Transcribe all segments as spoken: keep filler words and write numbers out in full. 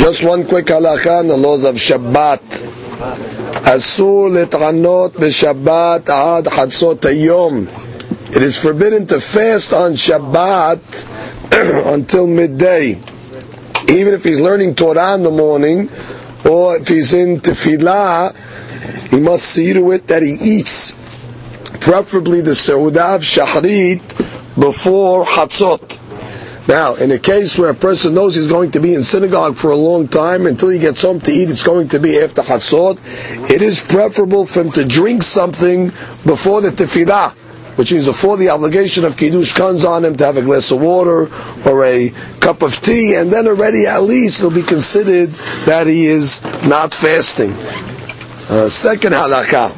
Just one quick halakha on the laws of Shabbat. Asur lit'anot b'Shabbat ad chatzot hayom. It is forbidden to fast on Shabbat until midday. Even if he's learning Torah in the morning, or if he's in Tefillah, he must see to it that he eats, preferably the Seudah of Shahrit, before Chatzot. Now, in a case where a person knows he's going to be in synagogue for a long time, until he gets home to eat, it's going to be after Chatzot, it is preferable for him to drink something before the Tefillah, which means before the obligation of Kiddush comes on him, to have a glass of water or a cup of tea, and then already at least it'll be considered that he is not fasting. Uh, second halakha.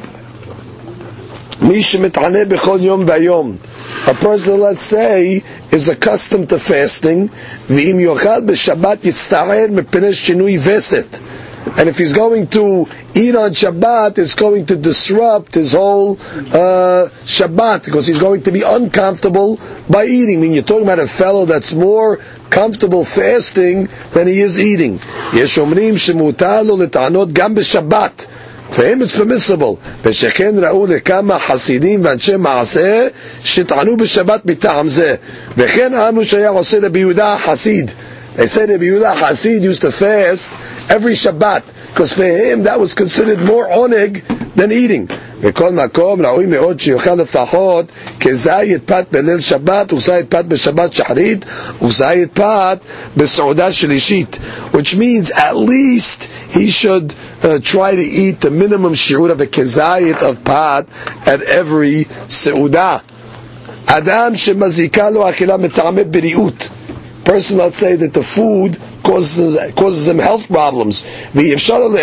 Mi shemit'aneh b'chol yom v'yom. A person, let's say, is accustomed to fasting, v'im yochal b'Shabbat yitzta'er mepnei shinui veset. And if he's going to eat on Shabbat, it's going to disrupt his whole uh, Shabbat, because he's going to be uncomfortable by eating. I mean, you're talking about a fellow that's more comfortable fasting than he is eating. Yesh omrim shemutar lo l'ta'anot gam b'Shabbat. For him it's permissible. ושכן ראו לכמה חסידים ואנשי מעשה שטענו בשבת מטעם זה. וכן אמרו שהיה עושה רבי יהודה החסיד. They said Rabbi Yehuda Hasid used to fast every Shabbat, because for him that was considered more oneg than eating. וכל מקום ראוי מאוד שיוכל לפחות כזית פת בליל שבת וזית פת בשבת שחרית וזית פת בסעודה שלישית, which means at least he should uh, try to eat the minimum shiur of a kezayit of pat at every seudah. Adam shemazika lo achila metame biriut. Person, let's say that the food causes causes him health problems. And even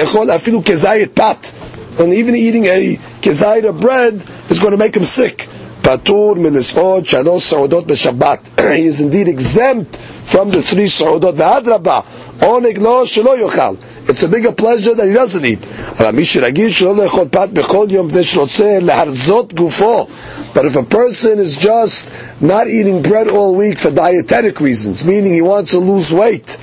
eating a kezayit of bread is going to make him sick. He is indeed exempt from the three sa'udot. It's a bigger pleasure that he doesn't eat. But if a person is just not eating bread all week for dietetic reasons, meaning he wants to lose weight,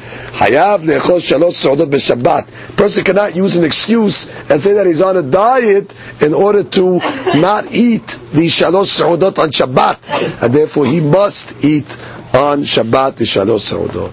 person cannot use an excuse and say that he's on a diet in order to not eat the shalosh sa'udot on Shabbat, and therefore he must eat on Shabbat the shalosh sa'udot.